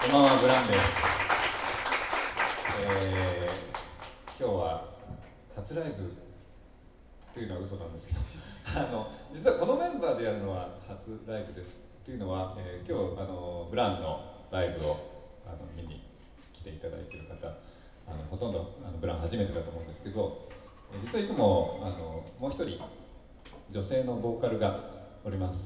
こんばんは、ブランです。今日は初ライブというのは嘘なんですけど実はこのメンバーでやるのは初ライブです。というのは、今日ブランのライブを見に来ていただいている方、ほとんどブラン初めてだと思うんですけど、実はいつももう一人女性のボーカルがおります。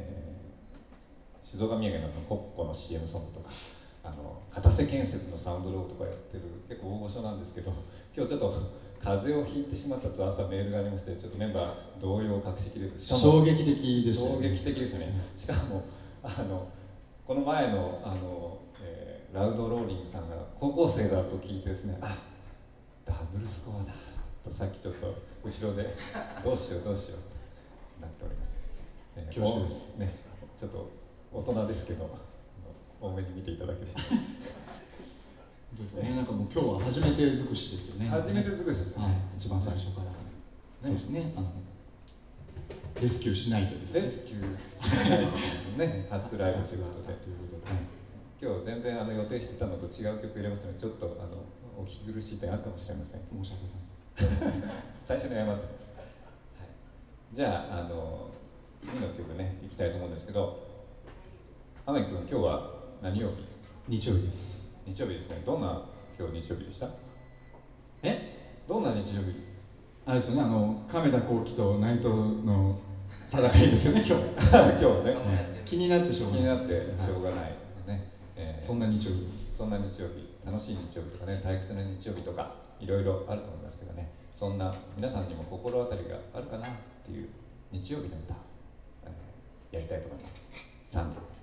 静岡土産のコッコの CM ソングとか片瀬建設のサウンドロゴとかやってる結構大御所なんですけど、今日ちょっと風邪をひいてしまったと朝メールがありまして、ちょっとメンバー動揺を隠しきれず、しかも衝撃的ですよね。 衝撃的ですよね。しかもこの前のラウドローリングさんが高校生だと聞いてですね、あ、ダブルスコアだとさっきちょっと後ろでどうしようとなっております。 恐縮ですね。ちょっと大人ですけど多めに見ていただければですね。なんかもう今日は初めて尽くしですよね。 初めて尽くしですよね、 はい、一番最初から、そうですね。レスキューしないとですね。 レスキューしないとね、初ライブということで、今日全然予定してたのと違う曲入れますので、ちょっとお聞き苦しい点あるかもしれません。 申し訳ございません。 最初に謝ってます。はい、じゃあ次の曲ねいきたいと思うんですけど、天木君、今日は何曜日？ 日曜日です。 日曜日ですね。どんな今日日曜日でした？どんな日曜日？ あれですよね、亀田光輝と内藤の戦いですよね、今日。 今日ね、 気になってしょうがない。 しょうがないですね。 そんな日曜日です。 そんな日曜日、楽しい日曜日とかね、退屈な日曜日とかいろいろあると思いますけどね、そんな皆さんにも心当たりがあるかなっていう日曜日の歌、やりたいと思います。サンデー。